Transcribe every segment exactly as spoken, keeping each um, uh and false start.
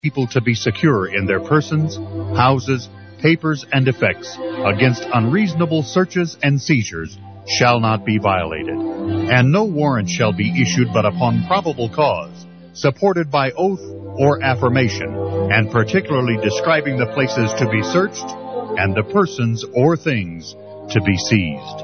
people to be secure in their persons, houses, papers, and effects against unreasonable searches and seizures shall not be violated, and no warrant shall be issued but upon probable cause, supported by oath or affirmation, and particularly describing the places to be searched and the persons or things to be seized.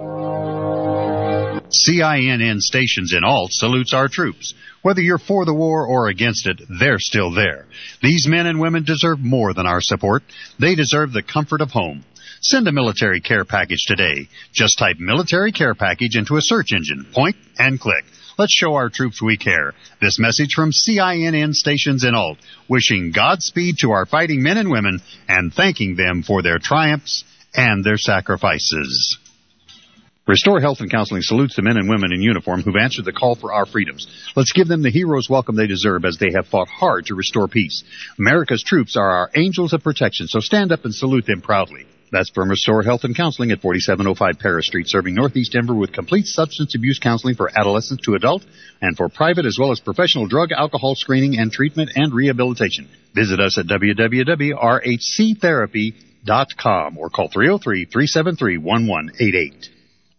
C I N N Stations in Alt salutes our troops. Whether you're for the war or against it, they're still there. These men and women deserve more than our support. They deserve the comfort of home. Send a military care package today. Just type military care package into a search engine, point, and click. Let's show our troops we care. This message from C I N N Stations in Alt, wishing Godspeed to our fighting men and women and thanking them for their triumphs and their sacrifices. Restore Health and Counseling salutes the men and women in uniform who've answered the call for our freedoms. Let's give them the hero's welcome they deserve as they have fought hard to restore peace. America's troops are our angels of protection, so stand up and salute them proudly. That's from Restore Health and Counseling at forty-seven oh five Paris Street, serving Northeast Denver with complete substance abuse counseling for adolescents to adult and for private as well as professional drug, alcohol screening and treatment and rehabilitation. Visit us at w w w dot r h c therapy dot com or call three oh three, three seven three, one one eight eight.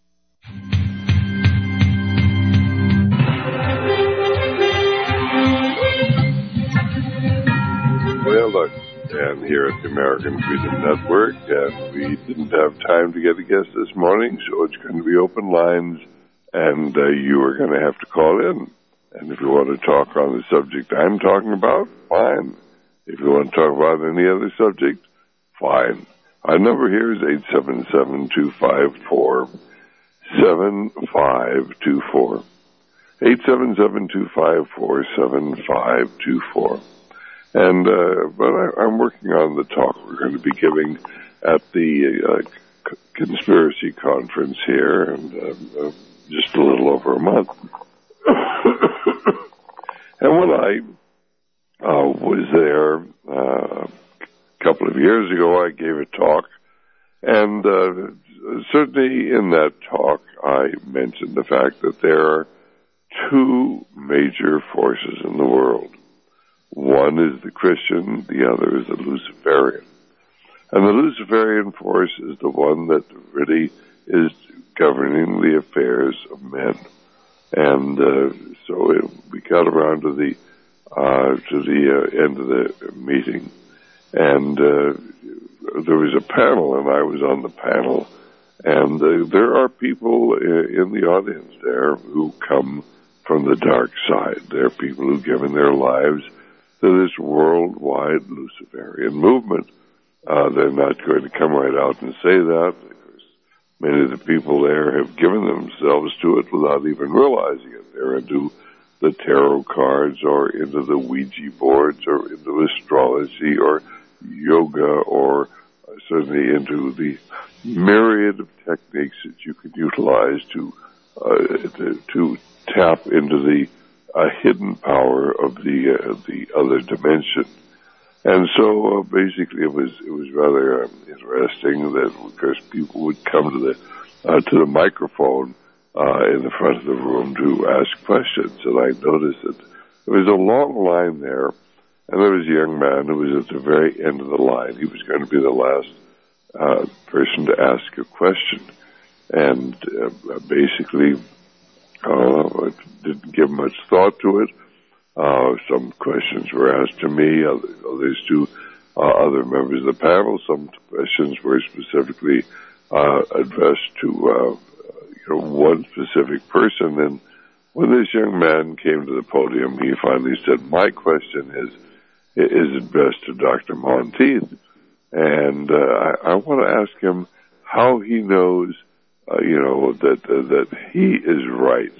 Well, look, and here at the American Freedom Network, and we didn't have time to get a guest this morning, so it's going to be open lines, and uh, you are going to have to call in. And if you want to talk on the subject I'm talking about, fine. If you want to talk about any other subject, fine. Our number here is eight seven seven, two five four, seven five two four. eight seven seven, two five four, seven five two four. And, uh, but I, I'm working on the talk we're going to be giving at the uh, c- conspiracy conference here in uh, uh, just a little over a month. And when I uh, was there uh, a couple of years ago, I gave a talk, and uh, certainly in that talk, I mentioned the fact that there are two major forces in the world. One is the Christian, the other is the Luciferian. And the Luciferian force is the one that really is governing the affairs of men. And uh, so it, we got around to the uh, to the uh, end of the meeting, and uh, there was a panel, and I was on the panel, and uh, there are people in the audience there who come from the dark side. There are people who've given their lives to this worldwide Luciferian movement. Uh, they're not going to come right out and say that, because many of the people there have given themselves to it without even realizing it. They're into the tarot cards, or into the Ouija boards, or into astrology, or yoga, or certainly into the myriad of techniques that you can utilize to uh, to, to tap into the a hidden power of the uh, the other dimension. And so uh, basically it was it was rather um, interesting that, of course, people would come to the uh, to the microphone uh, in the front of the room to ask questions, and I noticed that there was a long line there, and there was a young man who was at the very end of the line. He was going to be the last uh, person to ask a question, and uh, basically Uh, I didn't give much thought to it. Uh, some questions were asked to me, other, others to uh, other members of the panel. Some questions were specifically uh, addressed to uh, you know, one specific person. And when this young man came to the podium, he finally said, "My question is is addressed to Doctor Monteith, and uh, I, I want to ask him how he knows." Uh, you know, that uh, that he is right,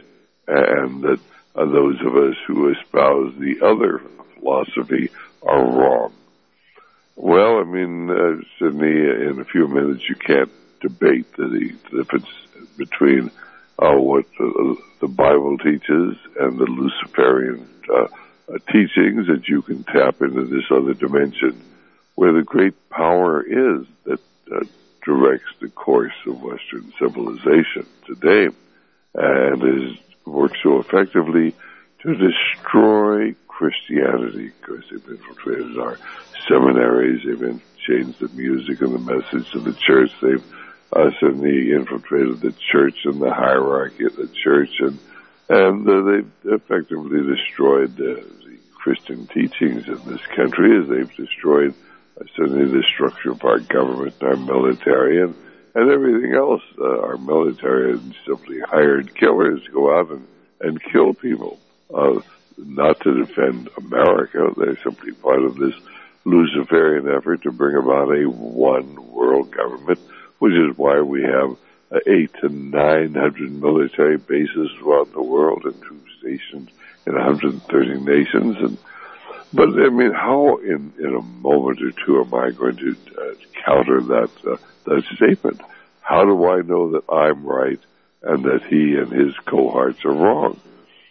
and that uh, those of us who espouse the other philosophy are wrong. Well, I mean, uh, Sydney, in a few minutes you can't debate the, the difference between uh, what uh, the Bible teaches and the Luciferian uh, uh, teachings, that you can tap into this other dimension where the great power is that uh, directs the course of Western civilization today, and is works so effectively to destroy Christianity. Of course, they've infiltrated our seminaries. They've been changed the music and the message of the church. They've uh, certainly infiltrated the church and the hierarchy of the church, and and uh, they've effectively destroyed the, the Christian teachings in this country, as they've destroyed uh, certainly the structure of our government, our military, and, and everything else. Uh, our military has simply hired killers to go out and, and kill people, uh, not to defend America. They're simply part of this Luciferian effort to bring about a one world government, which is why we have uh, eight to nine hundred military bases throughout the world and troop stations in one hundred thirty nations. And but I mean, how in in a moment or two am I going to uh, counter that uh, that statement? How do I know that I'm right and that he and his cohorts are wrong?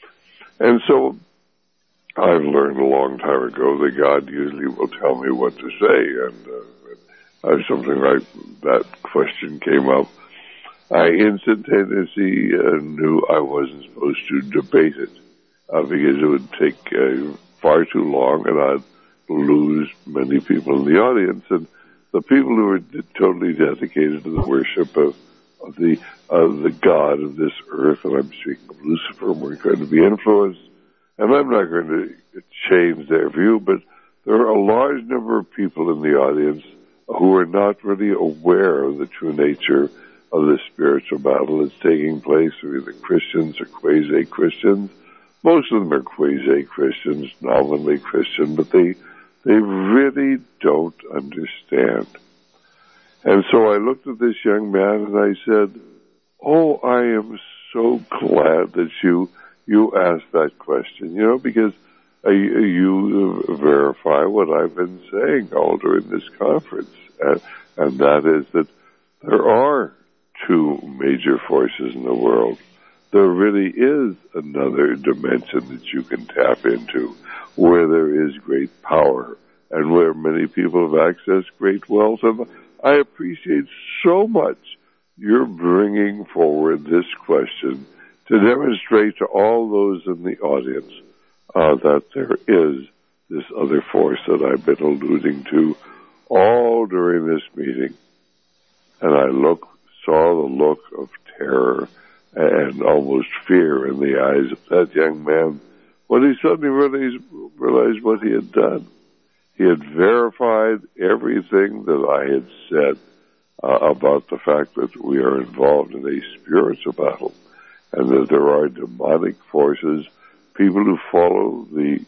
And so I've learned a long time ago that God usually will tell me what to say, and uh, as something like that question came up, I instantaneously uh, knew I wasn't supposed to debate it, uh, because it would take uh, far too long, and I'd lose many people in the audience. And the people who are d- totally dedicated to the worship of, of the of the God of this earth, and I'm speaking of Lucifer, we're going to be influenced. And I'm not going to change their view, but there are a large number of people in the audience who are not really aware of the true nature of the spiritual battle that's taking place. They're either Christians or quasi-Christians. Most of them are quasi-Christians, nominally Christian, but they they really don't understand. And so I looked at this young man and I said, oh, I am so glad that you you asked that question, you know, because uh, you verify what I've been saying all during this conference, and, and that is that there are two major forces in the world. There really is another dimension that you can tap into, where there is great power and where many people have accessed great wealth. And I appreciate so much your bringing forward this question to demonstrate to all those in the audience uh, that there is this other force that I've been alluding to all during this meeting. And I look, saw the look of terror and almost fear in the eyes of that young man when he suddenly realized, realized what he had done. He had verified everything that I had said uh, about the fact that we are involved in a spiritual battle, and that there are demonic forces, people who follow the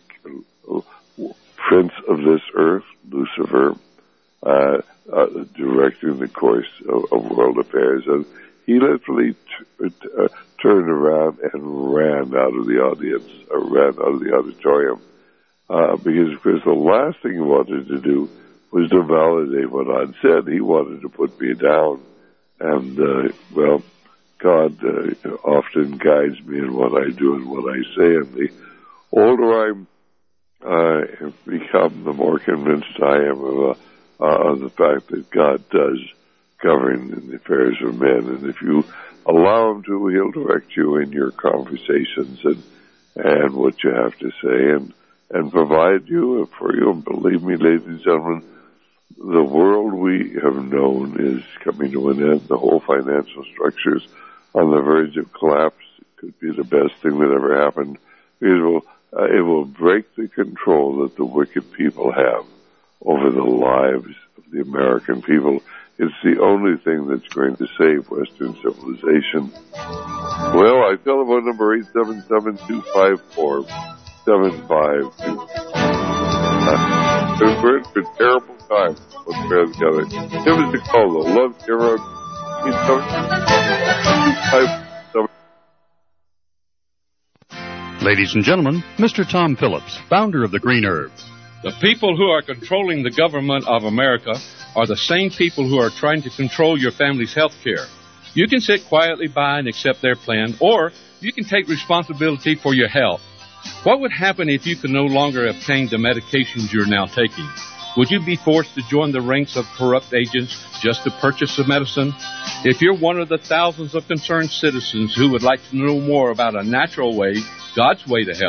prince of this earth, Lucifer, uh, uh, directing the course of, of world affairs. And he literally t- t- uh, turned around and ran out of the audience, or ran out of the auditorium, uh, because, of course, the last thing he wanted to do was to validate what I'd said. He wanted to put me down. And, uh, well, God uh, often guides me in what I do and what I say, and the older I uh, have become, the more convinced I am of, uh, uh, of the fact that God does govern in the affairs of men, and if you allow Him to, He'll direct you in your conversations and and what you have to say, and and provide you for you. And believe me, ladies and gentlemen, the world we have known is coming to an end. The whole financial structures on the verge of collapse. It could be the best thing that ever happened. It will, uh, it will break the control that the wicked people have over the lives of the American people. It's the only thing that's going to save Western civilization. Well, our telephone number eight seven seven, two five four, seven five two. Uh, we're in for terrible times. Let's bear together. Give us a call, though. Love Hero. Ladies and gentlemen, Mister Tom Phillips, founder of the Green Herbs. The people who are controlling the government of America are the same people who are trying to control your family's health care. You can sit quietly by and accept their plan, or you can take responsibility for your health. What would happen if you could no longer obtain the medications you're now taking? Would you be forced to join the ranks of corrupt agents just to purchase the medicine? If you're one of the thousands of concerned citizens who would like to know more about a natural way, God's way to help,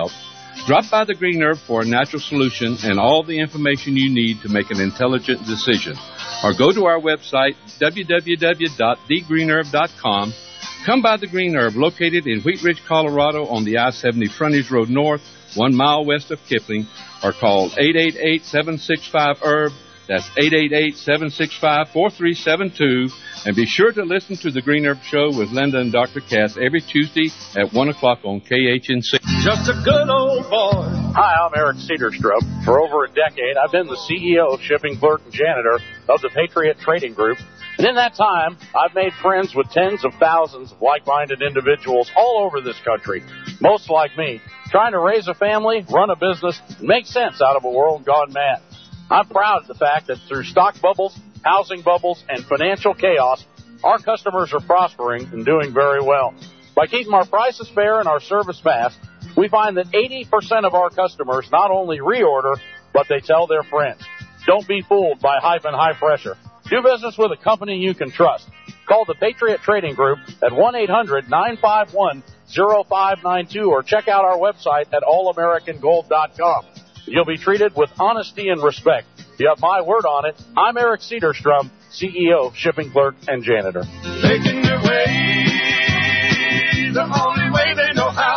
Drop by the Green Herb for a natural solution and all the information you need to make an intelligent decision. Or go to our website, w w w dot the green herb dot com. Come by the Green Herb, located in Wheat Ridge, Colorado on the I seventy Frontage Road North, one mile west of Kipling, or call eight eight eight, seven six five, herb. That's eight eight eight, seven six five, four three seven two. And be sure to listen to the Green Herb Show with Linda and Doctor Cass every Tuesday at one o'clock on K H N C. Just a good old boy. Hi, I'm Eric Cedarstrup. For over a decade, I've been the C E O, shipping clerk, and janitor of the Patriot Trading Group. And in that time, I've made friends with tens of thousands of like-minded individuals all over this country, most like me, trying to raise a family, run a business, and make sense out of a world gone mad. I'm proud of the fact that through stock bubbles, housing bubbles, and financial chaos, our customers are prospering and doing very well. By keeping our prices fair and our service fast, we find that eighty percent of our customers not only reorder, but they tell their friends. Don't be fooled by hype and high pressure. Do business with a company you can trust. Call the Patriot Trading Group at one eight hundred, nine five one, oh five nine two or check out our website at all american gold dot com. You'll be treated with honesty and respect. You have my word on it. I'm Eric Cedarstrom, C E O, shipping clerk, and janitor. Making their way the only way they know how.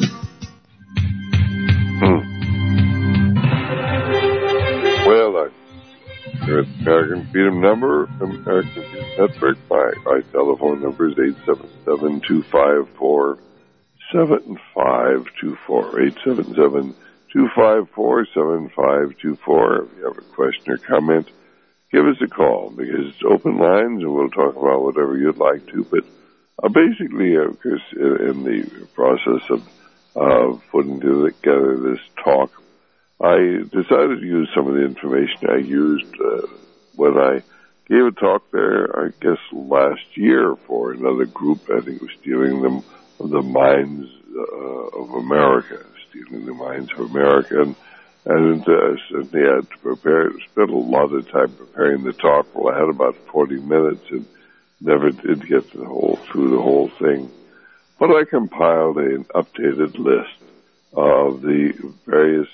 Hmm. Well, I, here at the American Freedom Number, American Freedom Network, my, my telephone number is eight seven seven, two five four, seven five two four, eight seven seven, two five four, seven five two four. If you have a question or comment, give us a call, because it's open lines and we'll talk about whatever you'd like to. But uh, basically, of course, in the process of uh, putting together this talk, I decided to use some of the information I used uh, when I gave a talk there, I guess, last year for another group. I think it was Stealing them of the Minds uh, of America. Stealing the Minds of America, and, and uh, certainly had to prepare, spent a lot of time preparing the talk. Well, I had about forty minutes and never did get the whole, through the whole thing. But I compiled an updated list of the various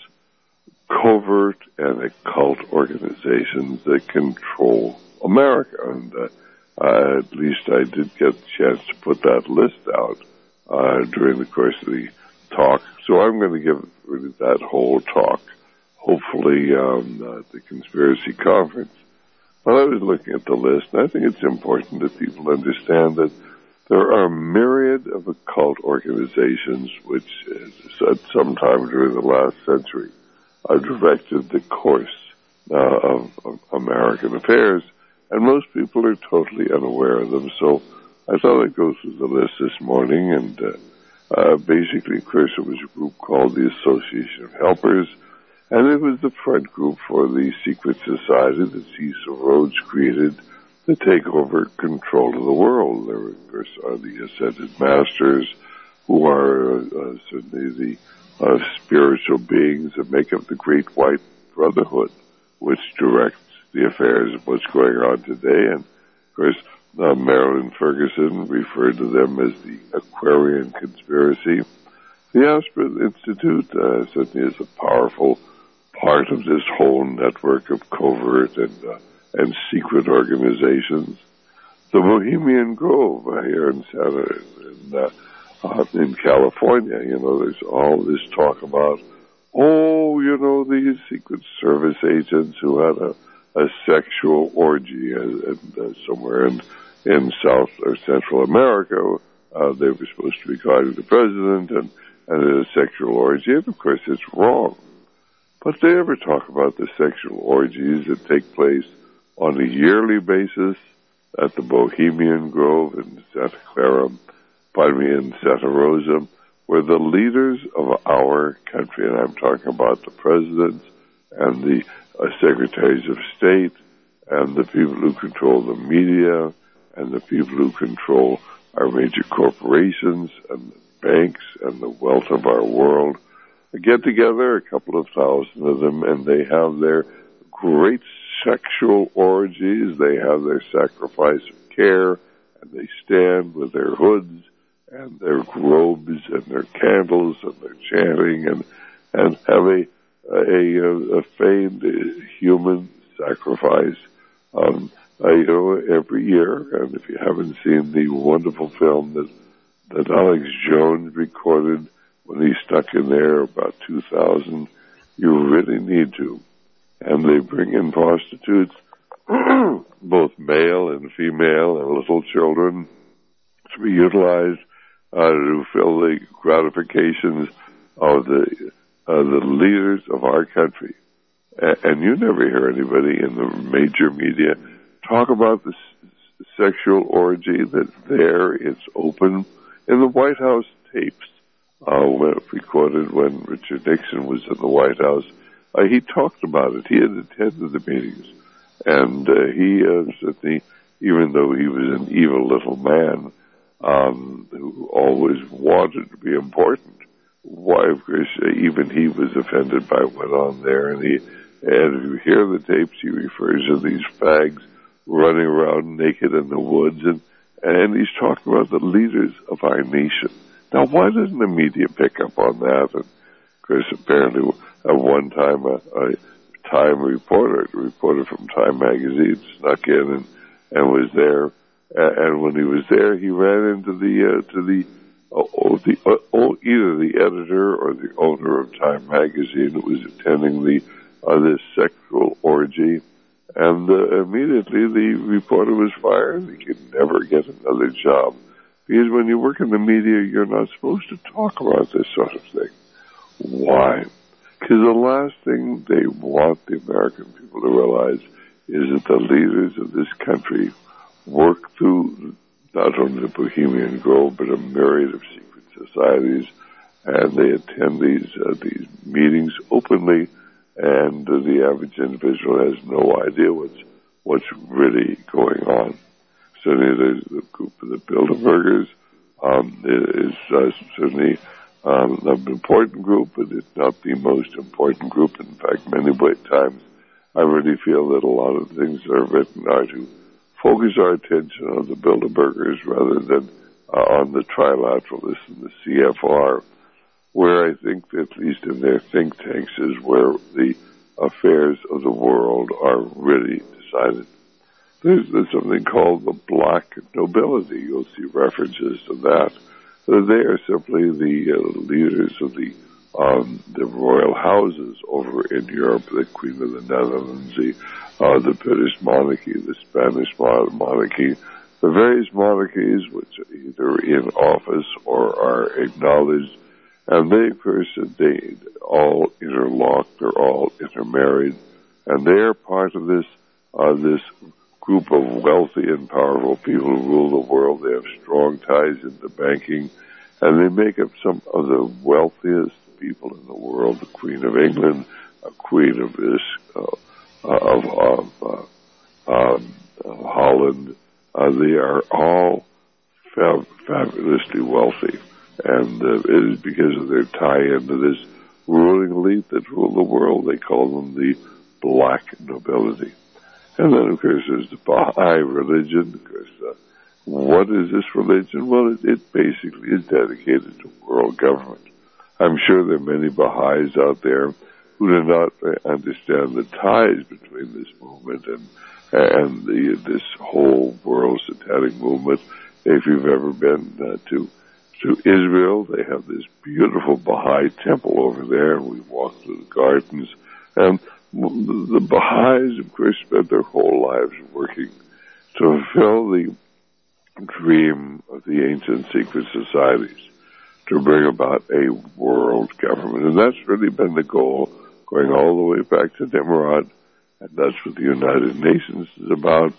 covert and occult organizations that control America, and uh, uh, at least I did get a chance to put that list out uh, during the course of the talk. So I'm going to give really that whole talk, hopefully, um, at the Conspiracy Conference. But I was looking at the list, and I think it's important that people understand that there are a myriad of occult organizations which, at some time during the last century, uh, directed the course uh, of, of American affairs, and most people are totally unaware of them. So I thought I'd go through the list this morning, and uh, Uh, basically, of course, it was a group called the Association of Helpers, and it was the front group for the secret society that Cecil Rhodes created to take over control of the world. There, of course, are the Ascended Masters, who are uh, certainly the uh, spiritual beings that make up the Great White Brotherhood, which directs the affairs of what's going on today. And, of course, Uh, Marilyn Ferguson referred to them as the Aquarian Conspiracy. The Aspen Institute uh, certainly is a powerful part of this whole network of covert and uh, and secret organizations. The Bohemian Grove uh, here in Santa in, uh, uh, in California, you know, there's all this talk about, oh, you know, these Secret Service agents who had a, a sexual orgy uh, and, uh, somewhere in in South or Central America. Uh, they were supposed to be guarding the president and, and a sexual orgy. And of course, it's wrong. But they ever talk about the sexual orgies that take place on a yearly basis at the Bohemian Grove in Santa Clara, pardon me, in Santa Rosa, where the leaders of our country, and I'm talking about the presidents and the uh, secretaries of state and the people who control the media and the people who control our major corporations and the banks and the wealth of our world, get together, a couple of thousand of them, and they have their great sexual orgies. They have their sacrifice of care, and they stand with their hoods and their robes and their candles and their chanting, and sacrifice. Um, uh, you know, every year, and if you haven't seen the wonderful film that that Alex Jones recorded when he stuck in there about two thousand, you really need to. And they bring in prostitutes, both male and female, and little children, to be utilized uh, to fill the gratifications of the uh, the leaders of our country. A- and you never hear anybody in the major media talk about the s- sexual orgy that's there. It's open. In the White House tapes, uh, when recorded when Richard Nixon was in the White House, uh, he talked about it. He had attended the meetings. And uh, he uh, certainly, even though he was an evil little man, um, who always wanted to be important, why, of course, uh, even he was offended by what went on there. And he, and if you hear the tapes, he refers to these fags running around naked in the woods, and and he's talking about the leaders of our nation. Now, why doesn't the media pick up on that? And of course, apparently, at one time, a, a Time reporter, a reporter from Time magazine, snuck in and, and was there. And when he was there, he ran into the uh, to the, uh, the uh, either the editor or the owner of Time magazine who was attending the uh, this sexual orgy. And uh, immediately the reporter was fired. He could never get another job. Because when you work in the media, you're not supposed to talk about this sort of thing. Why? Because the last thing they want the American people to realize is that the leaders of this country work through not only the Bohemian Grove, but a myriad of secret societies, and they attend these uh, these meetings openly, and uh, the average individual has no idea what's what's really going on. Certainly, there's the group of the Bilderbergers um, is uh, certainly um, an important group, but it's not the most important group. In fact, many times I really feel that a lot of things that are written are to focus our attention on the Bilderbergers rather than uh, on the trilateralists and the C F R, where I think that at least in their think tanks is where the affairs of the world are really decided. There's, there's something called the black nobility. You'll see references to that. So they are simply the uh, leaders of the um, the royal houses over in Europe, the Queen of the Netherlands, the, uh, the British monarchy, the Spanish monarchy, the various monarchies which are either in office or are acknowledged. And they, of course, they all interlocked, they're all intermarried, and they are part of this uh, this group of wealthy and powerful people who rule the world. They have strong ties into banking, and they make up some of the wealthiest people in the world. The Queen of England, a Queen of this, uh, of, of, uh, um, of Holland. Uh, they are all fab- fabulously wealthy, and uh, it is because of their tie into this ruling elite that rule the world. They call them the black nobility. And then, of course, there's the Baha'i religion. Of course, uh, what is this religion? Well, it, it basically is dedicated to world government. I'm sure there are many Baha'is out there who do not understand the ties between this movement and and the, this whole world satanic movement. If you've ever been uh, to to Israel, they have this beautiful Baha'i temple over there, and we walk through the gardens. And the Baha'is, of course, spent their whole lives working to fulfill the dream of the ancient secret societies, to bring about a world government. And that's really been the goal, going all the way back to Nimrod, and that's what the United Nations is about.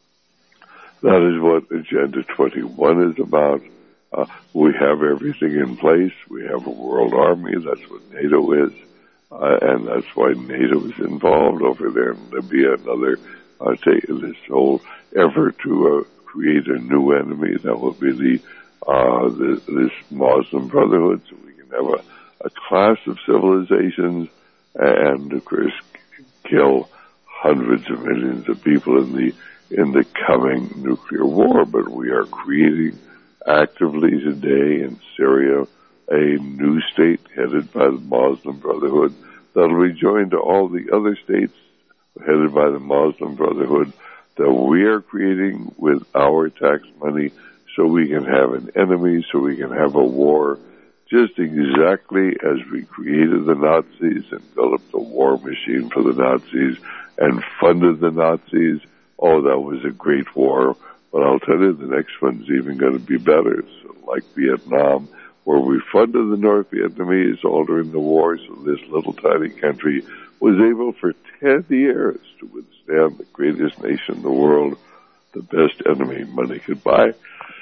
That is what Agenda twenty-one is about. Uh, we have everything in place. We have a world army. That's what NATO is. Uh, and that's why NATO is involved over there in Libya. Another, uh, take this whole effort to uh, create a new enemy that will be the, uh, the this Muslim Brotherhood, so we can have a, a class of civilizations and, of course, kill hundreds of millions of people in the in the coming nuclear war. But we are creating actively today in Syria a new state headed by the Muslim Brotherhood that will be joined to all the other states headed by the Muslim Brotherhood, that we are creating with our tax money so we can have an enemy, so we can have a war, just exactly as we created the Nazis and built up the war machine for the Nazis and funded the Nazis. Oh, that was a great war. But I'll tell you, the next one's even going to be better. So, like Vietnam, where we funded the North Vietnamese all during the war, so this little tiny country was able for ten years to withstand the greatest nation in the world, the best enemy money could buy.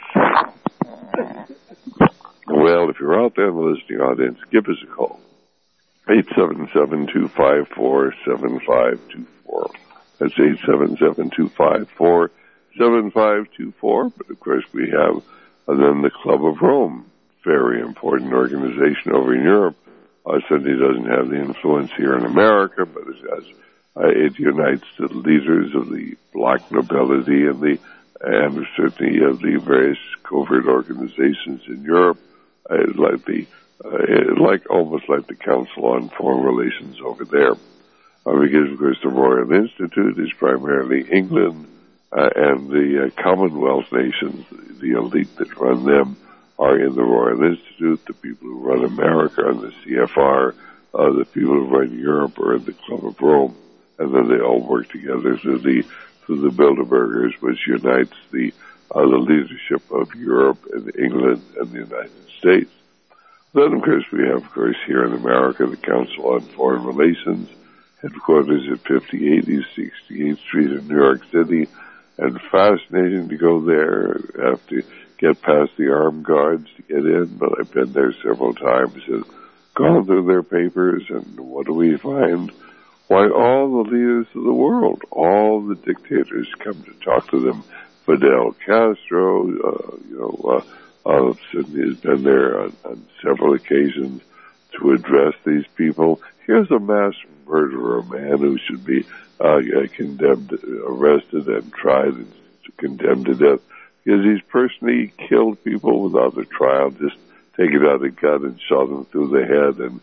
Well, if you're out there in the listening audience, give us a call. eight seven seven, two five four, seven five two four. That's eight seven seven, two five four, seven five two four. But, of course, we have and then the Club of Rome, very important organization over in Europe. Uh, certainly doesn't have the influence here in America, but it has. Uh, it unites the leaders of the black nobility and the and certainly of the various covert organizations in Europe, uh, like the uh, like almost like the Council on Foreign Relations over there. Uh, because of course the Royal Institute is primarily England uh, and the uh, Commonwealth nations, the elite that run them are in the Royal Institute. The people who run America are in the C F R. Uh, the people who run Europe are in the Club of Rome, and then they all work together through the through the Bilderbergers, which unites the uh, the leadership of Europe and England and the United States. Then, of course, we have, of course, here in America, the Council on Foreign Relations, headquarters at fifty eighty sixty-eighth Street in New York City, and fascinating to go there. Have to get past the armed guards to get in, but I've been there several times and gone through their papers, and what do we find? Why, all the leaders of the world, all the dictators come to talk to them. Fidel Castro, uh, you know, uh, uh, Sidney has been there on, on several occasions to address these people. Here's a mass murderer, a man who should be uh, condemned, arrested, and tried and condemned to death because he's personally killed people without a trial, just taken out a gun and shot them through the head, and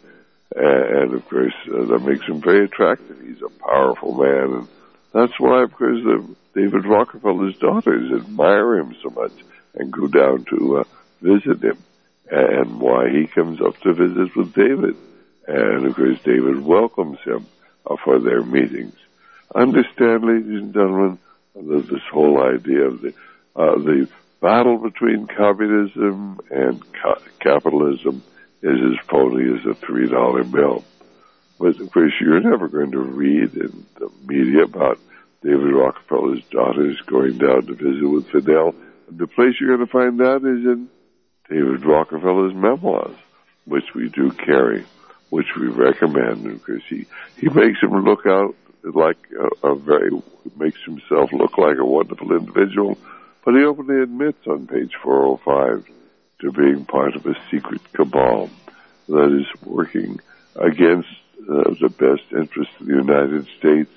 and of course uh, that makes him very attractive. He's a powerful man, and that's why, of course, uh, David Rockefeller's daughters admire him so much and go down to uh, visit him, and why he comes up to visit with David, and of course David welcomes him uh, for their meetings. Understand, ladies and gentlemen, that this whole idea of the uh, the battle between communism and ca- capitalism is as phony as a three dollar bill. But, of course, you're never going to read in the media about David Rockefeller's daughters going down to visit with Fidel. And the place you're going to find that is in David Rockefeller's memoirs, which we do carry, which we recommend. And, of course, he, he makes him look out like a, a very, makes himself look like a wonderful individual. But he openly admits on page four oh five to being part of a secret cabal that is working against uh, the best interests of the United States,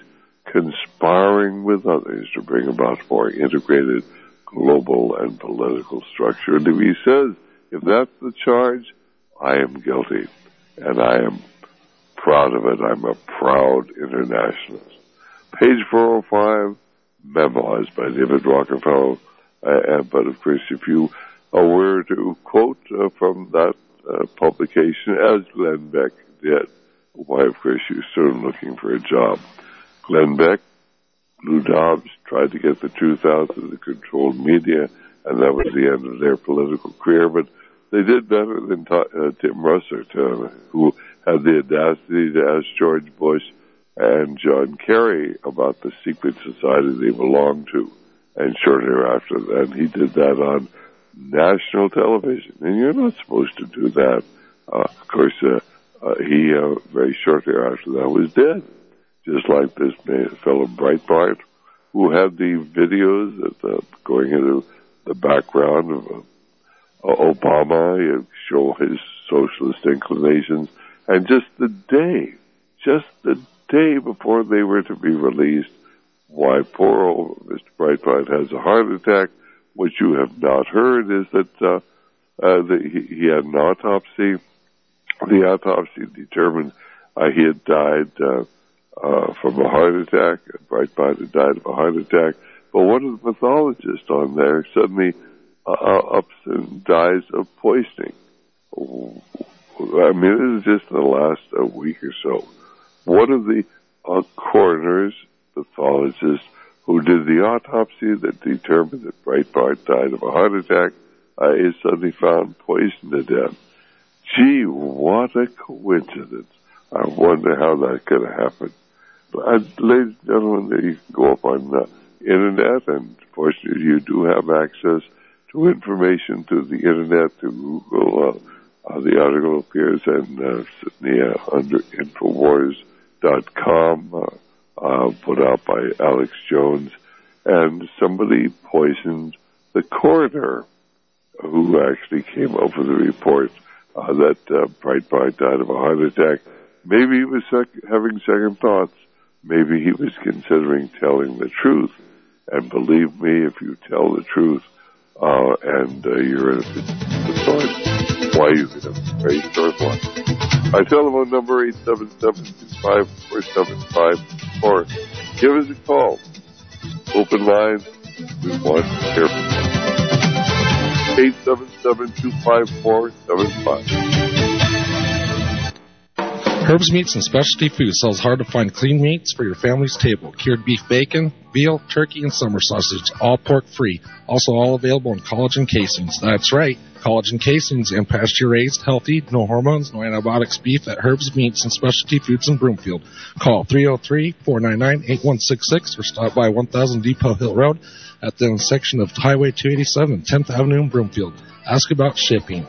conspiring with others to bring about more integrated global and political structure. And he says, if that's the charge, I am guilty, and I am proud of it. I'm a proud internationalist. Page four oh five, memoirs by David Rockefeller. Uh, but, of course, if you uh, were to quote uh, from that uh, publication, as Glenn Beck did, why, of course, you're soon looking for a job. Glenn Beck, Lou Dobbs tried to get the truth out to the controlled media, and that was the end of their political career. But they did better than uh, Tim Russert, uh, who had the audacity to ask George Bush and John Kerry about the secret society they belonged to. And shortly after that, he did that on national television. And you're not supposed to do that. Uh, of course, uh, uh, he uh, very shortly after that was dead. Just like this man, fellow Breitbart, who had the videos that, uh, going into the background of uh, Obama, you show his socialist inclinations. And just the day, just the day before they were to be released, why poor old Mister Breitbart has a heart attack. What you have not heard is that uh, uh, the, he, he had an autopsy. The autopsy determined uh, he had died uh, uh, from a heart attack. Breitbart had died of a heart attack. But one of the pathologists on there suddenly uh, ups and dies of poisoning. I mean, this is just in the last uh, week or so. One of the uh, coroners, pathologists, who did the autopsy that determined that Breitbart died of a heart attack, uh, is suddenly found poisoned to death. Gee, what a coincidence. I wonder how that could have happened. But, uh, ladies and gentlemen, you can go up on the Internet, and fortunately you do have access to information through the Internet, through Google. Uh, uh, the article appears in uh, Sydney uh, under Infowars dot com, uh, uh, put out by Alex Jones, and somebody poisoned the coroner who actually came up with a report uh, that uh, Breitbart died of a heart attack. Maybe he was sec- having second thoughts. Maybe he was considering telling the truth. And believe me, if you tell the truth uh, and uh, you're in a position to decide why you could have a very short one. Our telephone number, eight seven seven, two five four, seven five four. Give us a call. Open line. We want to hear from you. eight seven seven, two five four, seven five. Herb's Meats and Specialty Foods sells hard-to-find clean meats for your family's table. Cured beef bacon, veal, turkey, and summer sausage, all pork-free. Also all available in collagen casings. That's right, collagen casings and pasture-raised, healthy, no hormones, no antibiotics beef at Herb's Meats and Specialty Foods in Broomfield. Call three oh three, four nine nine, eight one six six or stop by one thousand Depot Hill Road at the intersection of Highway two eighty-seven and tenth Avenue in Broomfield. Ask about shipping.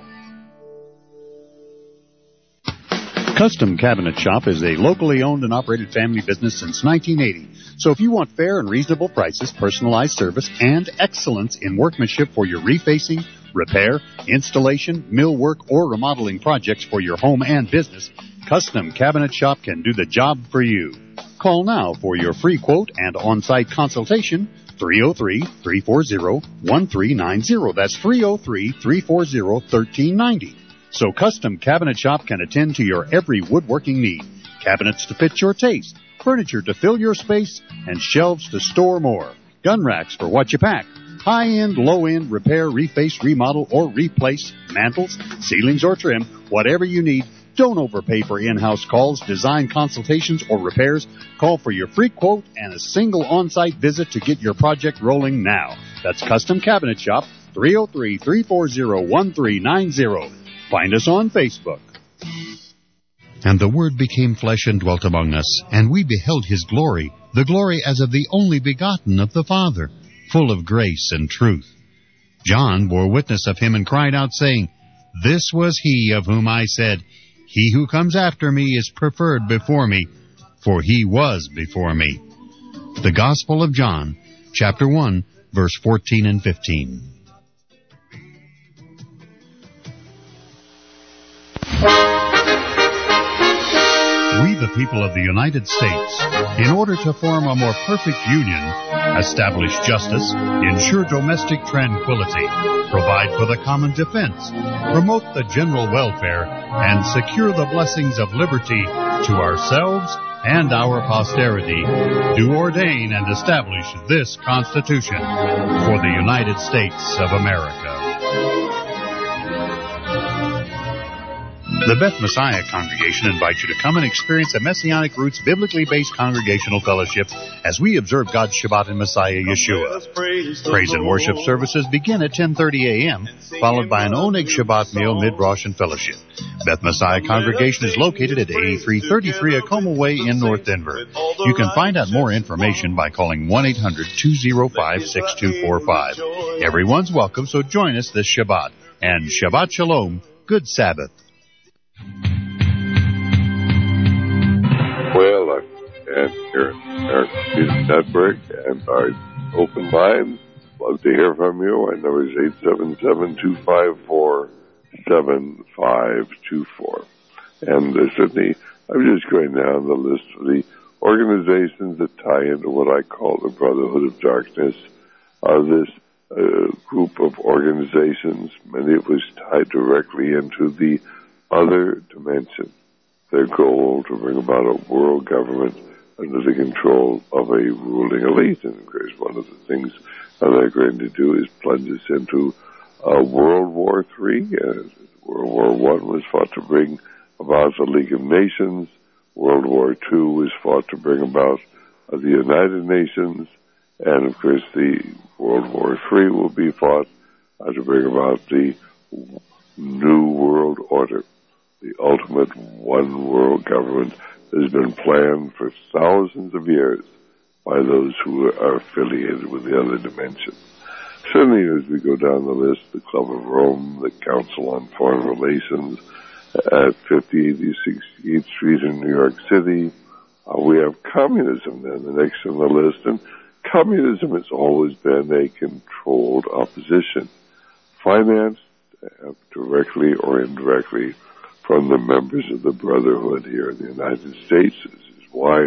Custom Cabinet Shop is a locally owned and operated family business since nineteen eighty. So if you want fair and reasonable prices, personalized service, and excellence in workmanship for your refacing, repair, installation, millwork, or remodeling projects for your home and business, Custom Cabinet Shop can do the job for you. Call now for your free quote and on-site consultation, three oh three, three four zero, one three nine zero. That's three oh three, three four zero, one three nine zero. So Custom Cabinet Shop can attend to your every woodworking need. Cabinets to fit your taste, furniture to fill your space, and shelves to store more. Gun racks for what you pack. High-end, low-end, repair, reface, remodel, or replace, mantles, ceilings, or trim, whatever you need. Don't overpay for in-house calls, design consultations, or repairs. Call for your free quote and a single on-site visit to get your project rolling now. That's Custom Cabinet Shop, three oh three, three four zero, one three nine zero. Find us on Facebook. And the Word became flesh and dwelt among us, and we beheld His glory, the glory as of the only begotten of the Father, full of grace and truth. John bore witness of Him and cried out, saying, This was He of whom I said, He who comes after me is preferred before me, for He was before me. The Gospel of John, chapter one, verse fourteen and fifteen. We, the people of the United States, in order to form a more perfect union, establish justice, ensure domestic tranquility, provide for the common defense, promote the general welfare, and secure the blessings of liberty to ourselves and our posterity, do ordain and establish this Constitution for the United States of America. The Beth Messiah Congregation invites you to come and experience a Messianic Roots biblically based congregational fellowship as we observe God's Shabbat in Messiah Yeshua. Praise and worship services begin at ten thirty a.m., followed by an Oneg Shabbat meal, mid-Rosh, and fellowship. Beth Messiah Congregation is located at eighty-three thirty-three Acoma Way in North Denver. You can find out more information by calling one eight hundred, two oh five, six two four five. Everyone's welcome, so join us this Shabbat. And Shabbat Shalom, good Sabbath. Well, I'm and here at Eric Music Network and our open line. Love to hear from you. Our number is eight seven seven, two five four, seven five two four. And uh, certainly, I'm just going down the list of the organizations that tie into what I call the Brotherhood of Darkness. Uh, this uh, group of organizations, many of which tie directly into the other dimension. Their goal to bring about a world government under the control of a ruling elite. And of course, one of the things they're going to do is plunge us into uh, World War Three. Uh, World War One was fought to bring about the League of Nations. World War Two was fought to bring about uh, the United Nations. And of course, the World War Three will be fought uh, to bring about the New World Order, the ultimate one world government that has been planned for thousands of years by those who are affiliated with the other dimension. Certainly, as we go down the list, the Club of Rome, the Council on Foreign Relations at fifty eighty-sixth Street in New York City, uh, we have communism then, the next on the list. And communism has always been a controlled opposition, financed uh, directly or indirectly from the members of the Brotherhood here in the United States. This is why,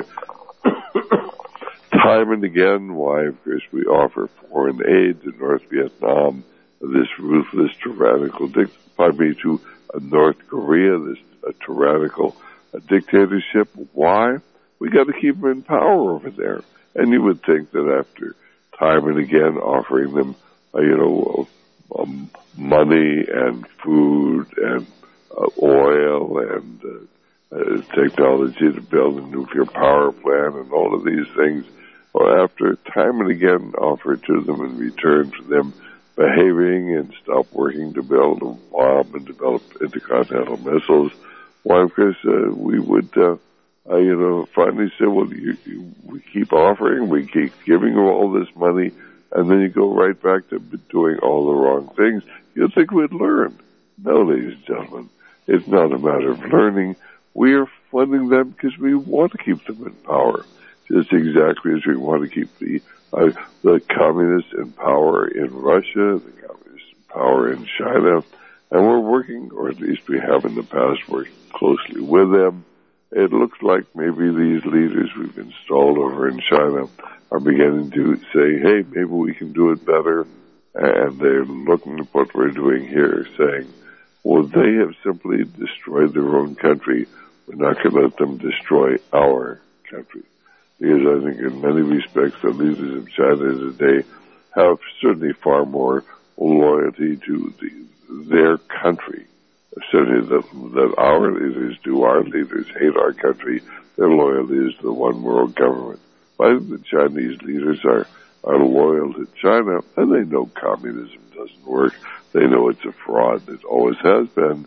time and again, why, of course, we offer foreign aid to North Vietnam, this ruthless, tyrannical, dic- pardon me, to uh, North Korea, this uh, tyrannical uh, dictatorship. Why? We got to keep them in power over there. And you would think that after time and again offering them, uh, you know, um, money and food and uh, oil and uh, uh, technology to build a nuclear power plant and all of these things, well, after time and again offered to them in return for them behaving and stop working to build a bomb and develop intercontinental missiles, why, of course, uh, we would, uh, uh, you know, finally say, well, you, you, we keep offering, we keep giving you all this money, and then you go right back to doing all the wrong things. You'd think we'd learn. No, ladies and gentlemen, it's not a matter of learning. We are funding them because we want to keep them in power, just exactly as we want to keep the uh, the communists in power in Russia, the communists in power in China, and we're working, or at least we have in the past, worked closely with them. It looks like maybe these leaders we've installed over in China are beginning to say, hey, maybe we can do it better, and they're looking at what we're doing here, saying, well, they have simply destroyed their own country. We're not going to let them destroy our country. Because I think in many respects the leaders of China today have certainly far more loyalty to the, their country. Certainly that, that our leaders do. Our leaders hate our country. Their loyalty is to the one world government. I think the Chinese leaders are, are loyal to China, and they know communism doesn't work. They know it's a fraud. It always has been.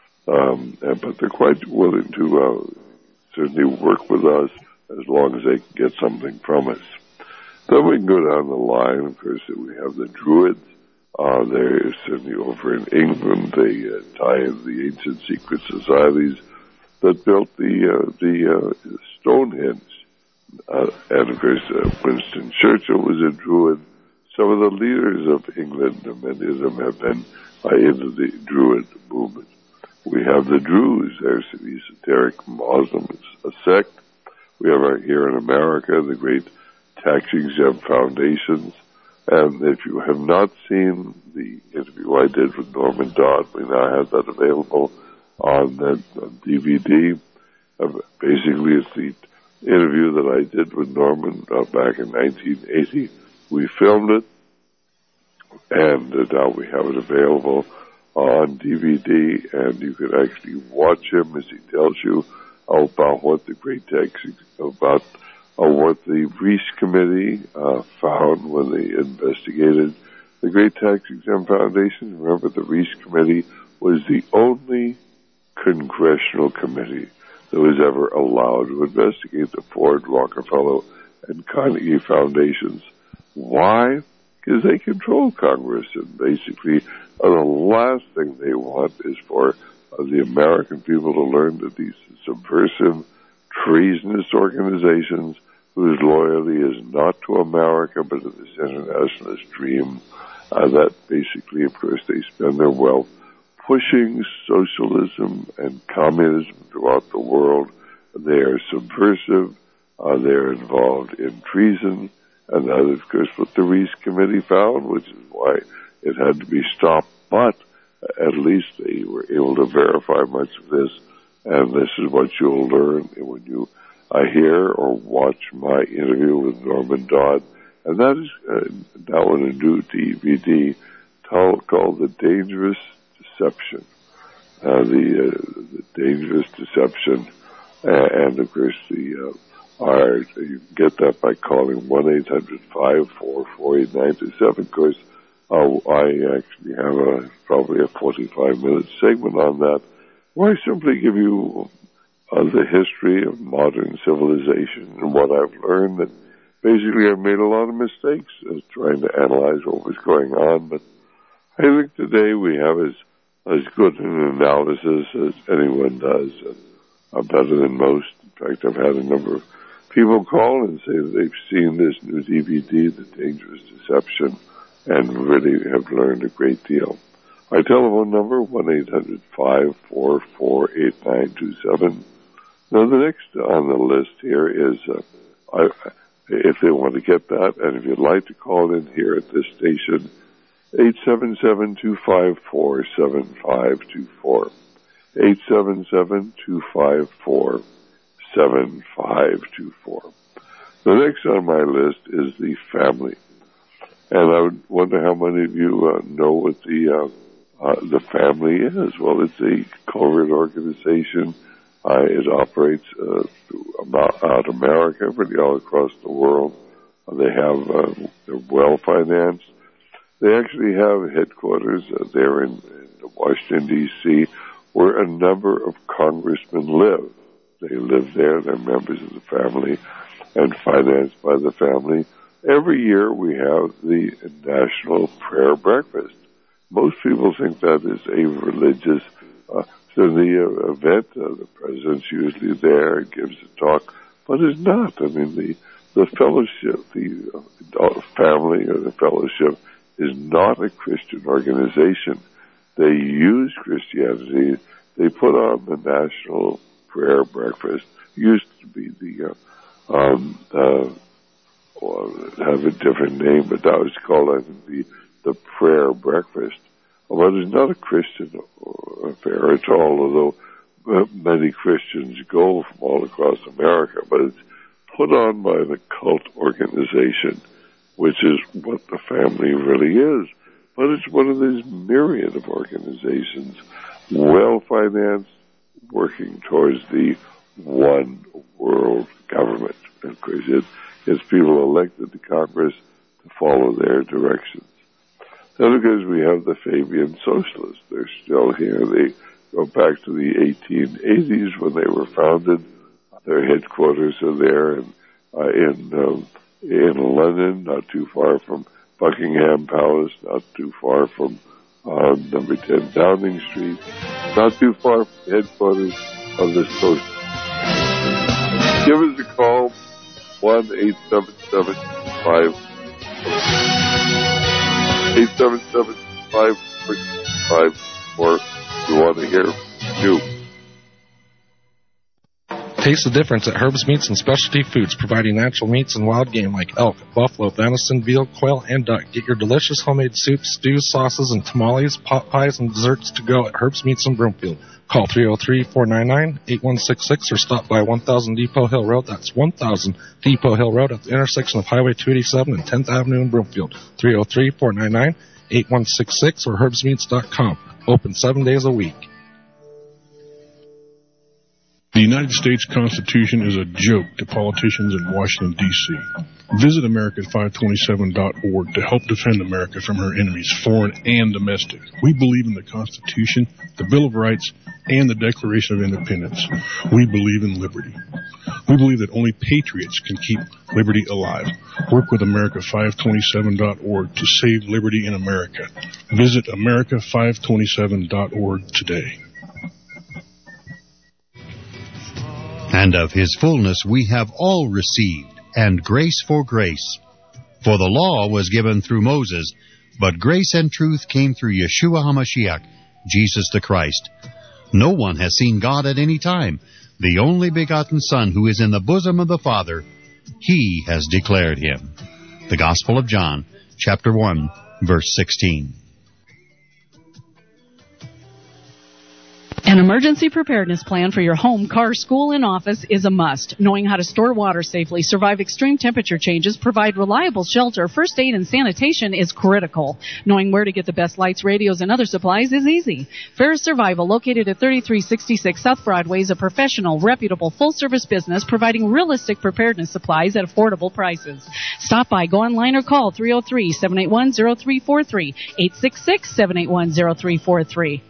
Um, and, but they're quite willing to uh, certainly work with us as long as they can get something from us. Then we can go down the line. Of course, we have the Druids. Uh, they're certainly over in England. They uh, tie in the ancient secret societies that built the uh, the uh, Stonehenge. Uh, and of course, uh, Winston Churchill was a Druid. Some of the leaders of England, and many of them have been uh, into the Druid movement. We have the Druze. There's an esoteric Muslim a sect. We have uh, here in America the great tax-exempt foundations. And if you have not seen the interview I did with Norman Dodd, we now have that available on that on D V D. Uh, basically, it's the interview that I did with Norman uh, back in nineteen eighty. We filmed it, and uh, now we have it available on D V D, and you can actually watch him as he tells you about what the great text about uh, what the Reese Committee uh, found when they investigated the Great Tax Exempt Foundation. Remember, the Reese Committee was the only congressional committee that was ever allowed to investigate the Ford, Rockefeller, and Carnegie foundations. Why? Because they control Congress, and basically uh, the last thing they want is for uh, the American people to learn that these subversive, treasonous organizations whose loyalty is not to America but to this internationalist dream, uh, that basically, of course, they spend their wealth pushing socialism and communism throughout the world. They are subversive. Uh, they're involved in treason. And that, of course, what the Reese Committee found, which is why it had to be stopped. But at least they were able to verify much of this. And this is what you'll learn when you uh, hear or watch my interview with Norman Dodd, and that is uh, now in a new D V D called, called The Dangerous Deception. Uh, the, uh, the Dangerous Deception, uh, and of course the uh, our, you can get that by calling one eight hundred five four four eight nine two seven. Of course, uh, I actually have a probably a forty-five minute segment on that, where I simply give you uh, the history of modern civilization and what I've learned. And basically, I've made a lot of mistakes uh, trying to analyze what was going on, but I think today we have as as good an analysis as anyone does, and uh, better than most. In fact, I've had a number of people call and say that they've seen this new D V D, The Dangerous Deception, and really have learned a great deal. Our telephone number, one eight hundred five four four eight nine two seven. Now, the next on the list here is, uh, I, if they want to get that, and if you'd like to call in here at this station, eight seven seven, two five four, seven five two four. eight seven seven, two five four, seven five two four. The next on my list is the family. And I would wonder how many of you uh, know what the uh, uh, the family is. Well, it's a covert organization. Uh, it operates uh, throughout America, really all across the world. Uh, they have, uh, they're well financed. They actually have headquarters uh, there in, in Washington, D C, where a number of congressmen live. They live there. They're members of the family and financed by the family. Every year we have the National Prayer Breakfast. Most people think that is a religious uh, so the uh, event. Uh, the president's usually there and gives a talk, but it's not. I mean, the, the fellowship, the uh, family or the fellowship is not a Christian organization. They use Christianity. They put on the National Prayer Breakfast. It used to be the, uh, um, uh, well, have a different name, but now it's called, I think, the, the Prayer Breakfast. But it's not a Christian affair at all, although uh, many Christians go from all across America, but it's put on by an occult organization, which is what the family really is. But it's one of these myriad of organizations, well-financed, working towards the one world government. Of course, it gets people elected to Congress to follow their directions. Then, because we have the Fabian Socialists, they're still here. They go back to the eighteen eighties when they were founded. Their headquarters are there in, uh, in, um, in London, not too far from Buckingham Palace, not too far from uh, number ten Downing Street, not too far from the headquarters of the Socialists. Give us a call, one eight seven seven five eight seven seven five five four. We want to hear from you. Taste the difference at Herb's Meats and Specialty Foods, providing natural meats and wild game like elk, buffalo, venison, veal, quail, and duck. Get your delicious homemade soups, stews, sauces, and tamales, pot pies, and desserts to go at Herb's Meats in Broomfield. Call three oh three, four nine nine, eight one six six or stop by one thousand Depot Hill Road. That's one thousand Depot Hill Road at the intersection of Highway two eighty-seven and tenth Avenue in Broomfield. three oh three, four nine nine, eight one six six or herbs meats dot com. Open seven days a week. The United States Constitution is a joke to politicians in Washington, D C Visit America five twenty-seven dot org to help defend America from her enemies, foreign and domestic. We believe in the Constitution, the Bill of Rights, and the Declaration of Independence. We believe in liberty. We believe that only patriots can keep liberty alive. Work with America five twenty-seven dot org to save liberty in America. Visit America five twenty-seven dot org today. And of his fullness we have all received, and grace for grace. For the law was given through Moses, but grace and truth came through Yeshua HaMashiach, Jesus the Christ. No one has seen God at any time. The only begotten Son, who is in the bosom of the Father, he has declared him. The Gospel of John, chapter one, verse sixteen. An emergency preparedness plan for your home, car, school, and office is a must. Knowing how to store water safely, survive extreme temperature changes, provide reliable shelter, first aid, and sanitation is critical. Knowing where to get the best lights, radios, and other supplies is easy. Ferris Survival, located at thirty-three sixty-six South Broadway, is a professional, reputable, full-service business providing realistic preparedness supplies at affordable prices. Stop by, go online, or call three oh three, seven eight one, oh three four three, eight six six, seven eight one, oh three four three.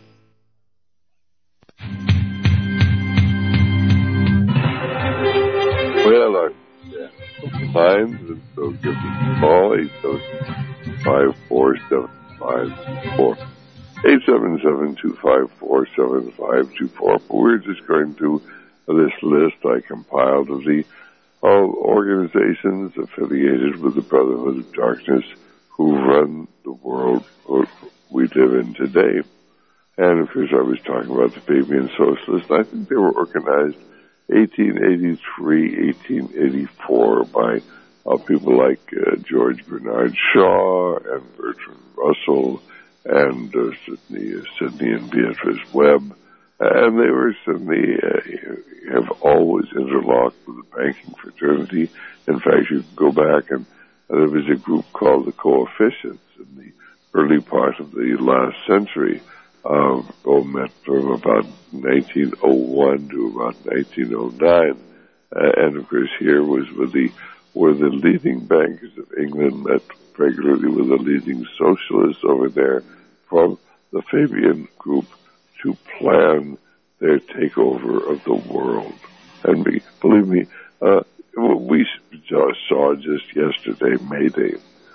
Well, our yeah. lines, and so give us a call, eight seven five four seven five four. eight seven seven, two five four, seven five two four. We're just going through this list I compiled of the uh, organizations affiliated with the Brotherhood of Darkness who run the world we live in today. And, of course, I was talking about the Fabian Socialists. I think they were organized eighteen eighty-three, eighteen eighty-four by uh, people like uh, George Bernard Shaw and Bertrand Russell and uh, Sidney, uh, Sidney and Beatrice Webb. And they were certainly uh, have always interlocked with the banking fraternity. In fact, you can go back and uh, there was a group called the Coefficients in the early part of the last century. Uh, all met from about nineteen oh one to about nineteen oh nine. Uh, and of course here was with the, where the leading bankers of England met regularly with the leading socialists over there from the Fabian group to plan their takeover of the world. And be, believe me, uh, we saw just yesterday, May Day,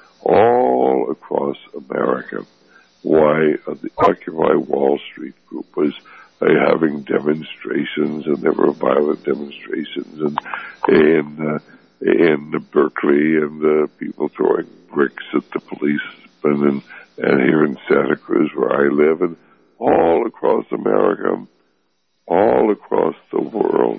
all across America, why uh, the Occupy Wall Street group was uh, having demonstrations, and there were violent demonstrations in in, uh, in Berkeley, and uh, people throwing bricks at the police, and, and here in Santa Cruz, where I live, and all across America, all across the world.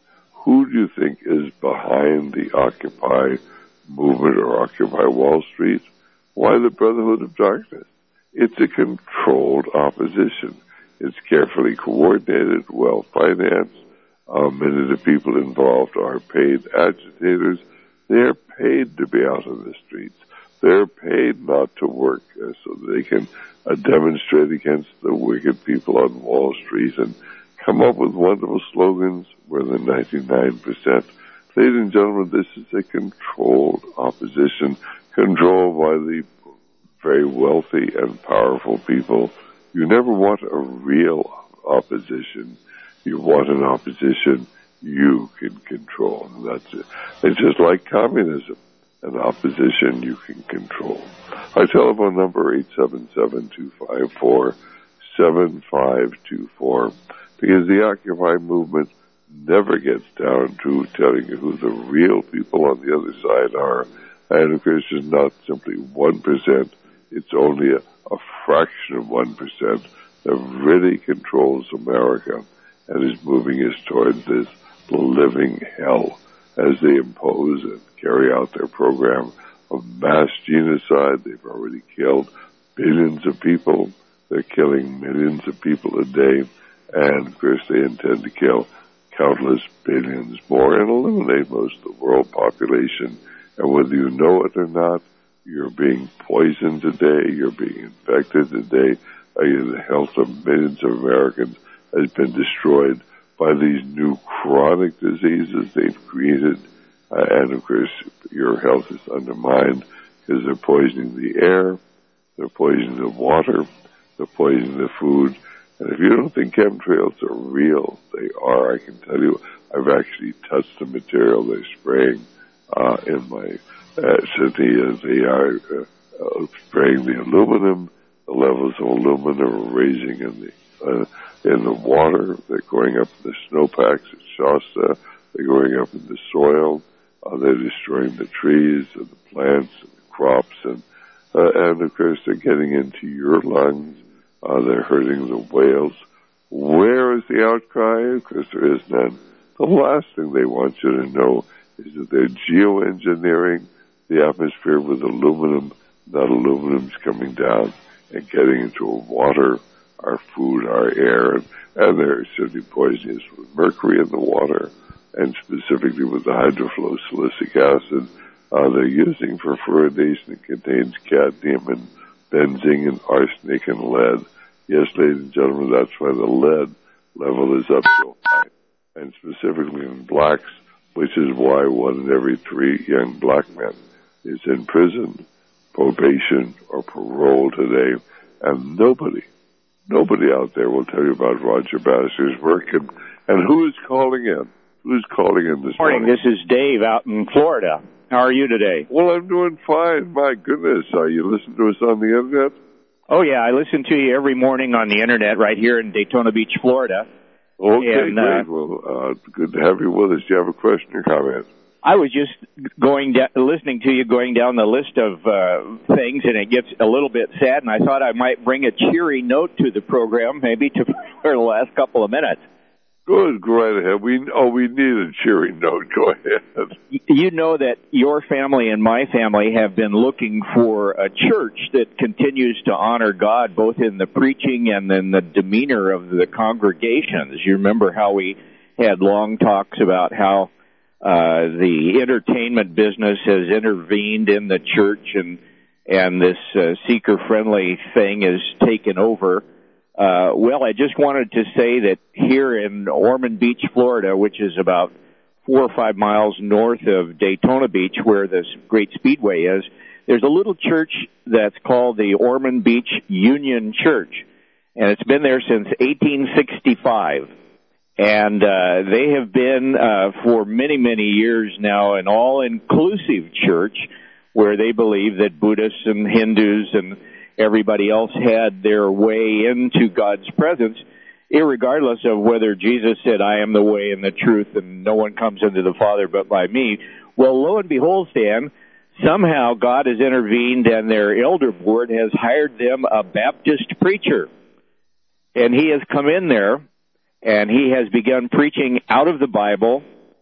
Who do you think is behind the Occupy movement or Occupy Wall Street? Why, the Brotherhood of Darkness. It's a controlled opposition. It's carefully coordinated, well-financed. Uh, many of the people involved are paid agitators. They're paid to be out on the streets. They're paid not to work uh, so they can uh, demonstrate against the wicked people on Wall Street and come up with wonderful slogans. We're the ninety-nine percent. Ladies and gentlemen, this is a controlled opposition, controlled by the very wealthy and powerful people. You never want a real opposition. You want an opposition you can control. And that's it. It's just like communism, an opposition you can control. Our telephone number, eight seven seven, two five four, seven five two four, because the Occupy movement never gets down to telling you who the real people on the other side are. And of course, it's not simply one percent. It's only a, a fraction of one percent that really controls America and is moving us towards this living hell as they impose and carry out their program of mass genocide. They've already killed billions of people. They're killing millions of people a day. And, of course, they intend to kill countless billions more and eliminate most of the world population. And whether you know it or not, you're being poisoned today, you're being infected today, uh, the health of millions of Americans has been destroyed by these new chronic diseases they've created. Uh, and, of course, your health is undermined because they're poisoning the air, they're poisoning the water, they're poisoning the food. And if you don't think chemtrails are real, they are. I can tell you, I've actually touched the material they're spraying uh, in my uh, city as they are uh, uh, spraying the aluminum. The levels of aluminum are raising in the uh, in the water. They're going up in the snowpacks at Shasta. They're going up in the soil. Uh, they're destroying the trees and the plants and the crops. And, uh, and of course, they're getting into your lungs. Uh, they're hurting the whales. Where is the outcry? Because there is none. The last thing they want you to know is that they're geoengineering the atmosphere with aluminum. That aluminum's coming down and getting into water, our food, our air, and, and they're certainly poisonous with mercury in the water, and specifically with the hydrofluosilicic acid uh, they're using for fluoridation. It contains cadmium and benzene and arsenic and lead. Yes, ladies and gentlemen, that's why the lead level is up so high, and specifically in blacks, which is why one in every three young black men is in prison, probation, or parole today. And nobody, nobody out there will tell you about Roger Bannister's work. And, and who is calling in? Who's calling in this morning? Morning, this is Dave out in Florida. How are you today? Well, I'm doing fine. My goodness. Are you listening to us on the internet? Oh, yeah. I listen to you every morning on the internet right here in Daytona Beach, Florida. Okay, and, great. Uh, well, uh, good to have you with us. Do you have a question or comment? I was just going da- listening to you going down the list of uh, things, and it gets a little bit sad, and I thought I might bring a cheery note to the program, maybe to for the last couple of minutes. Good, go right ahead. We oh, we need a cheery note. Go ahead. You know that your family and my family have been looking for a church that continues to honor God, both in the preaching and in the demeanor of the congregations. You remember how we had long talks about how uh the entertainment business has intervened in the church, and and this uh, seeker-friendly thing is taken over. Uh, well, I just wanted to say that here in Ormond Beach, Florida, which is about four or five miles north of Daytona Beach, where this great speedway is, there's a little church that's called the Ormond Beach Union Church, and it's been there since eighteen sixty-five. And uh, they have been uh, for many, many years now an all-inclusive church where they believe that Buddhists and Hindus and everybody else had their way into God's presence, irregardless of whether Jesus said, I am the way and the truth, and no one comes into the Father but by me. Well, lo and behold, Stan, somehow God has intervened, and their elder board has hired them a Baptist preacher. And he has come in there, and he has begun preaching out of the Bible,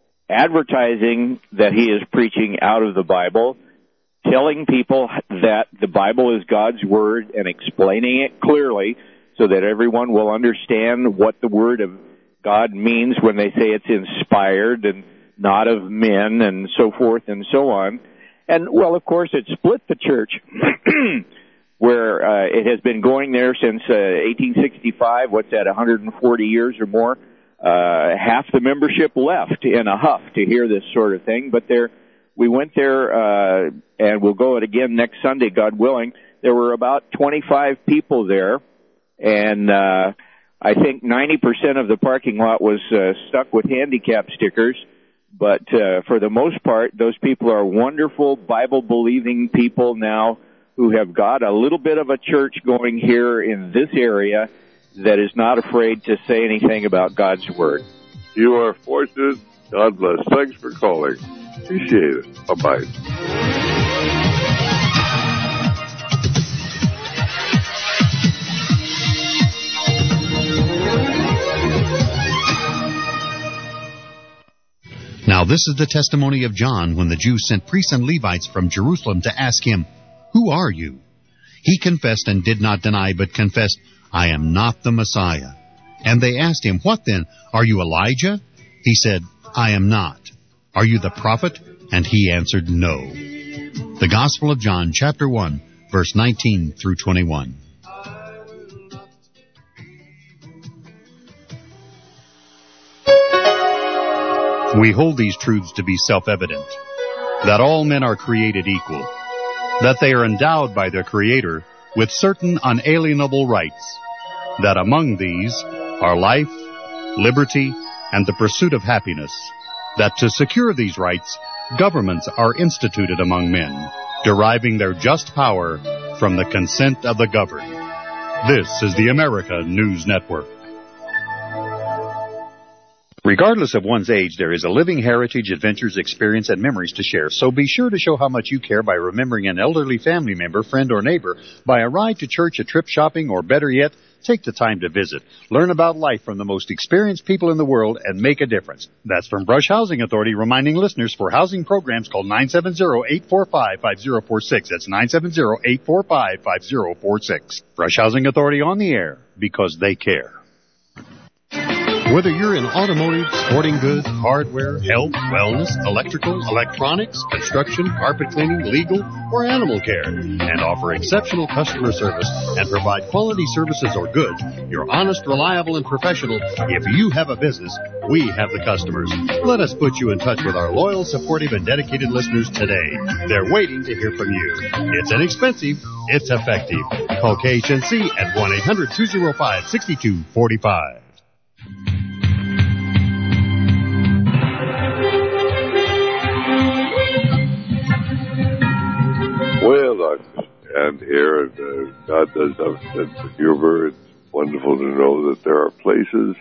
advertising that he is preaching out of the Bible, telling people that the Bible is God's Word and explaining it clearly so that everyone will understand what the Word of God means when they say it's inspired and not of men and so forth and so on. And, well, of course, it split the church where uh, it has been going there since uh, eighteen sixty-five, what's that, one hundred forty years or more. Uh, half the membership left in a huff to hear this sort of thing, but there, we went there, uh, and we'll go it again next Sunday, God willing. There were about twenty-five people there, and uh, I think ninety percent of the parking lot was uh, stuck with handicap stickers, but uh, for the most part, those people are wonderful, Bible-believing people now who have got a little bit of a church going here in this area that is not afraid to say anything about God's Word. You are fortunate. God bless. Thanks for calling. Appreciate it. Bye-bye. Now this is the testimony of John when the Jews sent priests and Levites from Jerusalem to ask him, Who are you? He confessed and did not deny, but confessed, I am not the Messiah. And they asked him, What then? Are you Elijah? He said, I am not. Are you the prophet? And he answered, No. The Gospel of John, chapter one, verse nineteen through twenty-one. We hold these truths to be self-evident, that all men are created equal, that they are endowed by their Creator with certain unalienable rights, that among these are life, liberty, and the pursuit of happiness, that to secure these rights, governments are instituted among men, deriving their just power from the consent of the governed. This is the America News Network. Regardless of one's age, there is a living heritage, adventures, experience, and memories to share. So be sure to show how much you care by remembering an elderly family member, friend, or neighbor by a ride to church, a trip shopping, or better yet, Take the time to visit. Learn about life from the most experienced people in the world and make a difference. That's from Brush Housing Authority, reminding listeners for housing programs call nine seven zero, eight four five, five zero four six. That's nine seven zero, eight four five, five zero four six. Brush Housing Authority on the air because they care. Whether you're in automotive, sporting goods, hardware, health, wellness, electrical, electronics, construction, carpet cleaning, legal, or animal care, and offer exceptional customer service and provide quality services or goods, you're honest, reliable, and professional. If you have a business, we have the customers. Let us put you in touch with our loyal, supportive, and dedicated listeners today. They're waiting to hear from you. It's inexpensive. It's effective. Call K H N C at one eight hundred, two oh five, six two four five. Well, I stand here, and uh, God does have a sense of humor. It's wonderful to know that there are places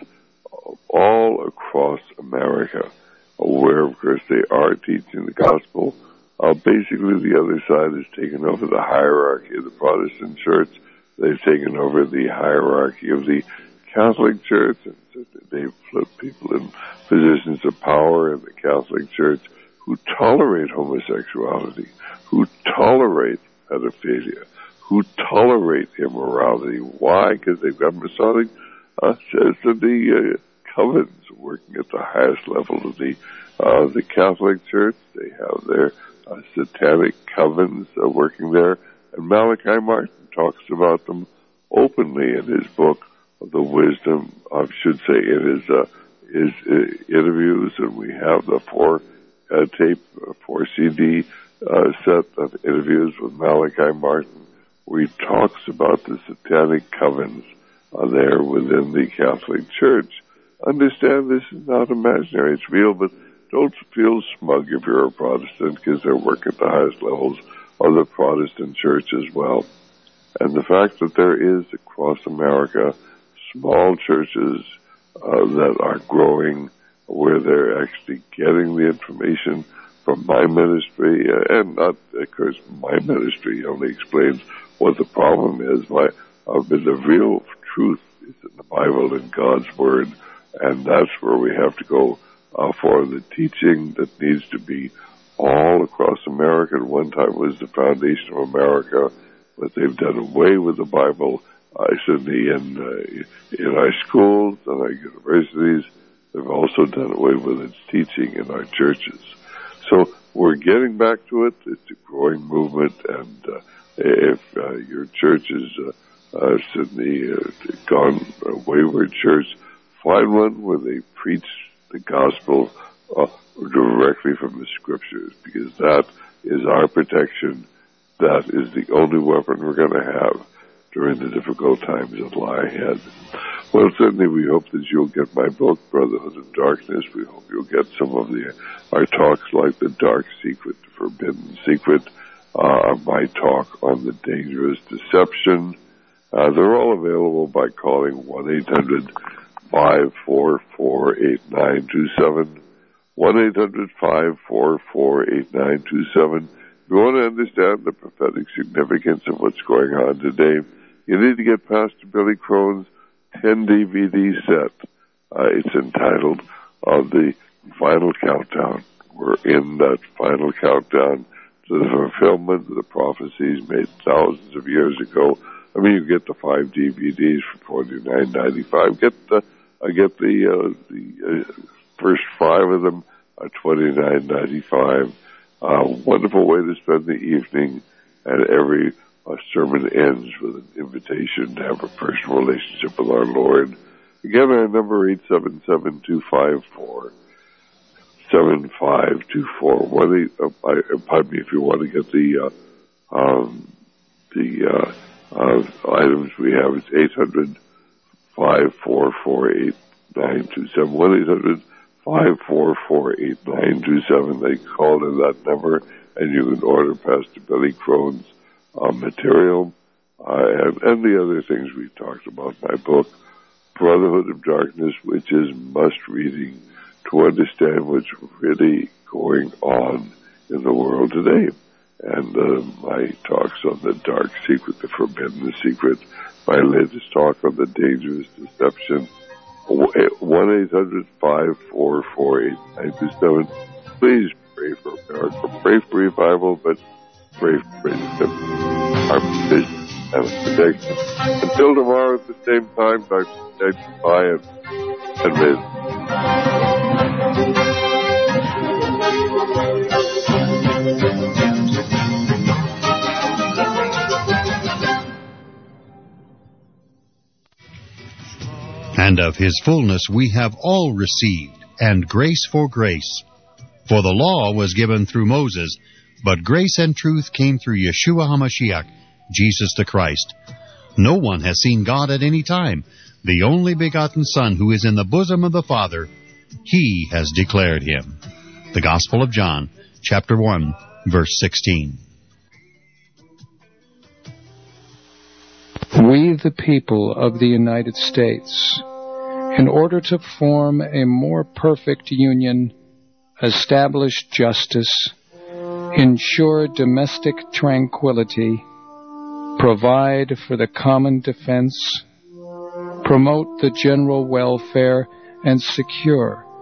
all across America where, of course, they are teaching the gospel. Uh, basically, the other side has taken over the hierarchy of the Protestant church. They've taken over the hierarchy of the Catholic Church, and they've put people in positions of power in the Catholic Church who tolerate homosexuality, who tolerate pedophilia, who tolerate immorality. Why? Because they've got Masonic uh, says that the uh, covens working at the highest level of the uh, the Catholic Church. They have their uh, satanic covens uh, working there, and Malachi Martin talks about them openly in his book, The Wisdom, I should say, in his uh, his uh, interviews, and we have the four uh, tape, uh, four C D uh, set of interviews with Malachi Martin, where he talks about the satanic covens uh, there within the Catholic Church. Understand this is not imaginary; it's real, but don't feel smug if you're a Protestant, because they work at the highest levels of the Protestant Church as well. And the fact that there is across America small churches uh, that are growing, where they're actually getting the information from my ministry, uh, and not, of course, my ministry only explains what the problem is. My, uh, but the real truth is in the Bible and God's Word, and that's where we have to go uh, for the teaching that needs to be all across America. At one time it was the foundation of America, but they've done away with the Bible. Uh, certainly in uh, in our schools and our universities, they've also done away with its teaching in our churches. So we're getting back to it. It's a growing movement, and uh, if uh, your church is uh, uh, certainly uh, gone a wayward church, find one where they preach the gospel uh, directly from the Scriptures, because that is our protection. That is the only weapon we're going to have during the difficult times that lie ahead. Well, certainly we hope that you'll get my book, Brotherhood of Darkness. We hope you'll get some of the our talks like The Dark Secret, The Forbidden Secret, uh, my talk on the dangerous deception. Uh, they're all available by calling one eight hundred, five four four, eight nine two seven, one eight hundred, five four four, eight nine two seven. If you want to understand the prophetic significance of what's going on today, you need to get Pastor Billy Crone's ten D V D set. Uh, it's entitled uh, The Final Countdown. We're in that final countdown to the fulfillment of the prophecies made thousands of years ago. I mean, you get the five D V Ds for forty-nine ninety-five. Get the, I get the uh, the uh, first five of them at twenty-nine ninety-five. Uh, wonderful way to spend the evening, and every uh, sermon ends with an invitation to have a personal relationship with our Lord. Again, our number eight seven seven, two five four, seven five two four. One eight, uh, I, pardon me, if you want to get the uh, um, the uh, uh, items we have, it's eight hundred, five four four, eight nine two seven. one eight hundred, five four four, eight nine two seven. They call to that number, and you can order Pastor Billy Crone's uh, material uh, and, and the other things we talked about in my book, Brotherhood of Darkness, which is must-reading to understand what's really going on in the world today. And uh, my talks on the dark secret, the forbidden secret, my latest talk on the dangerous deception. one eight hundred five four four eight nine two seven. Please pray for America. Pray for revival, but pray for freedom, our provision, and protection. Until tomorrow at the same time, Doctor Ted, bye and, and may. And of his fullness we have all received, and grace for grace. For the law was given through Moses, but grace and truth came through Yeshua HaMashiach, Jesus the Christ. No one has seen God at any time. The only begotten Son, who is in the bosom of the Father, he has declared him. The Gospel of John, chapter one, verse sixteen. We, the people of the United States, in order to form a more perfect union, establish justice, ensure domestic tranquility, provide for the common defense, promote the general welfare, and secure